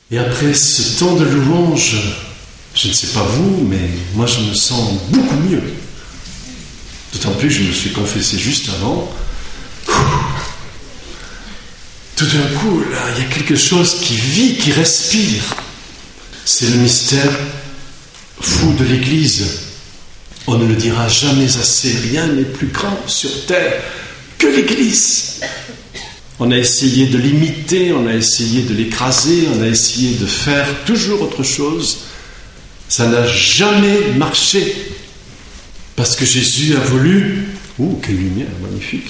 Et après ce temps de louange, je ne sais pas vous, mais moi je me sens beaucoup mieux. D'autant plus que je me suis confessé juste avant. Tout d'un coup, là, il y a quelque chose qui vit, qui respire. C'est le mystère fou de l'Église. On ne le dira jamais assez, rien n'est plus grand sur terre que l'Église. On a essayé de l'imiter, on a essayé de l'écraser, on a essayé de faire toujours autre chose. Ça n'a jamais marché. Parce que Jésus a voulu... Oh, quelle lumière magnifique!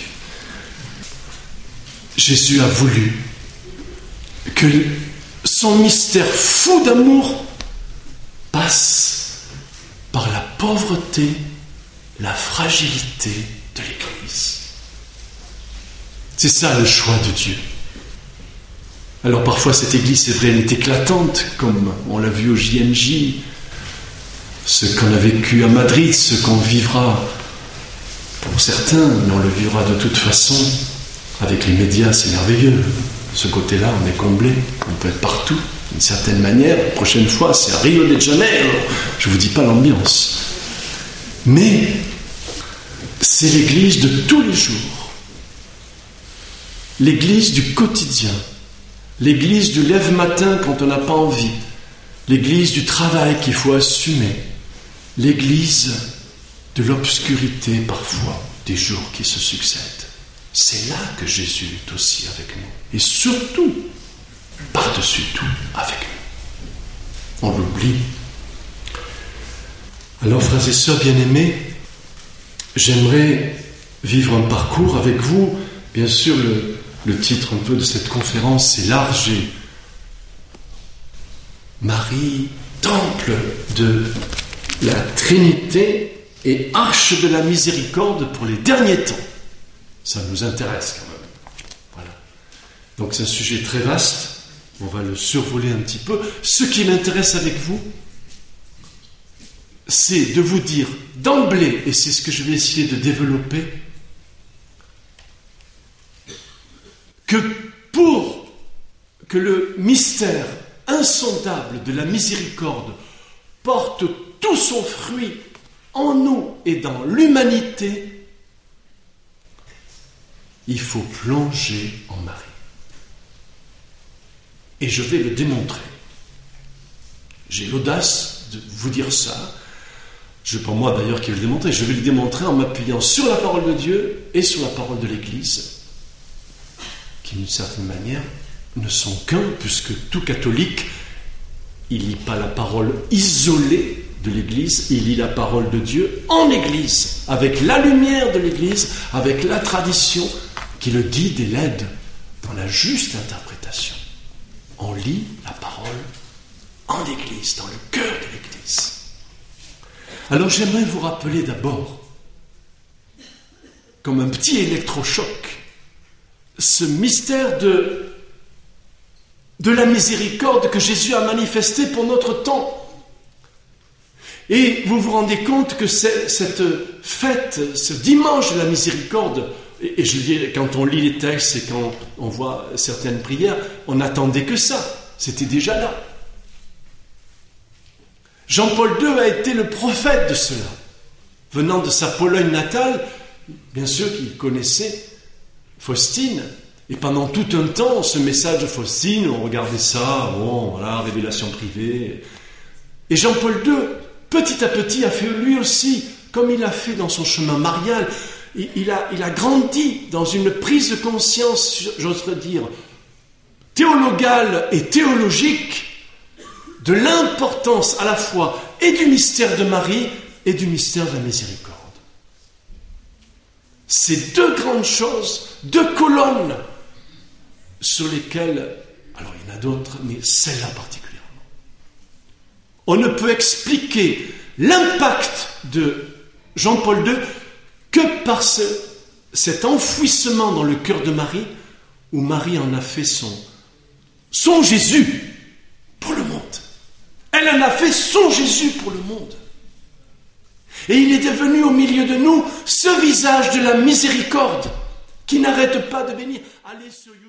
Jésus a voulu que son mystère fou d'amour passe par la pauvreté, la fragilité de l'Église. C'est ça le choix de Dieu. Alors parfois cette Église, c'est vrai, elle est éclatante, comme on l'a vu au JMJ, ce qu'on a vécu à Madrid, ce qu'on vivra pour certains, mais on le vivra de toute façon. Avec les médias, c'est merveilleux. Ce côté-là, on est comblé. On peut être partout, d'une certaine manière. La prochaine fois, c'est à Rio de Janeiro. Je ne vous dis pas l'ambiance. Mais c'est l'église de tous les jours. L'église du quotidien. L'église du lève-matin quand on n'a pas envie. L'église du travail qu'il faut assumer. L'église de l'obscurité parfois, des jours qui se succèdent. C'est là que Jésus est aussi avec nous. Et surtout, par-dessus tout, avec nous. On l'oublie. Alors, frères et sœurs bien-aimés, j'aimerais vivre un parcours avec vous. Bien sûr, le titre un peu de cette conférence, c'est large. Marie, temple de la Trinité et arche de la miséricorde pour les derniers temps. Ça nous intéresse quand même. Voilà. Donc c'est un sujet très vaste. On va le survoler un petit peu. Ce qui m'intéresse avec vous, c'est de vous dire d'emblée, et c'est ce que je vais essayer de développer, que pour que le mystère insondable de la miséricorde porte tout son fruit en nous et dans l'humanité, il faut plonger en Marie. Et je vais le démontrer. J'ai l'audace de vous dire ça. Je ne sais pas moi d'ailleurs qui vais le démontrer. Je vais le démontrer en m'appuyant sur la parole de Dieu et sur la parole de l'Église, qui d'une certaine manière ne sont qu'un, puisque tout catholique, il ne lit pas la parole isolée de l'Église, il lit la parole de Dieu en Église, avec la lumière de l'Église, avec la tradition qui le guide et l'aide dans la juste interprétation. On lit la parole en Église, dans le cœur de l'Église. Alors j'aimerais vous rappeler d'abord, comme un petit électrochoc, ce mystère de la miséricorde que Jésus a manifesté pour notre temps. Et vous vous rendez compte que cette fête, ce dimanche de la miséricorde, et je dis, quand on lit les textes et quand on voit certaines prières, on n'attendait que ça. C'était déjà là. Jean-Paul II a été le prophète de cela. Venant de sa Pologne natale, bien sûr qu'il connaissait Faustine. Et pendant tout un temps, ce message de Faustine, on regardait ça, bon, voilà, révélation privée. Et Jean-Paul II, petit à petit, a fait lui aussi, comme il a fait dans son chemin marial, il a grandi dans une prise de conscience, j'oserais dire, théologale et théologique, de l'importance à la fois et du mystère de Marie et du mystère de la miséricorde. Ces deux grandes choses, deux colonnes sur lesquelles, alors il y en a d'autres, mais celle-là particulièrement. On ne peut expliquer l'impact de Jean-Paul II que par cet enfouissement dans le cœur de Marie, où Marie en a fait son Jésus pour le monde. Elle en a fait son Jésus pour le monde. Et il est devenu au milieu de nous ce visage de la miséricorde qui n'arrête pas de bénir. Allez sur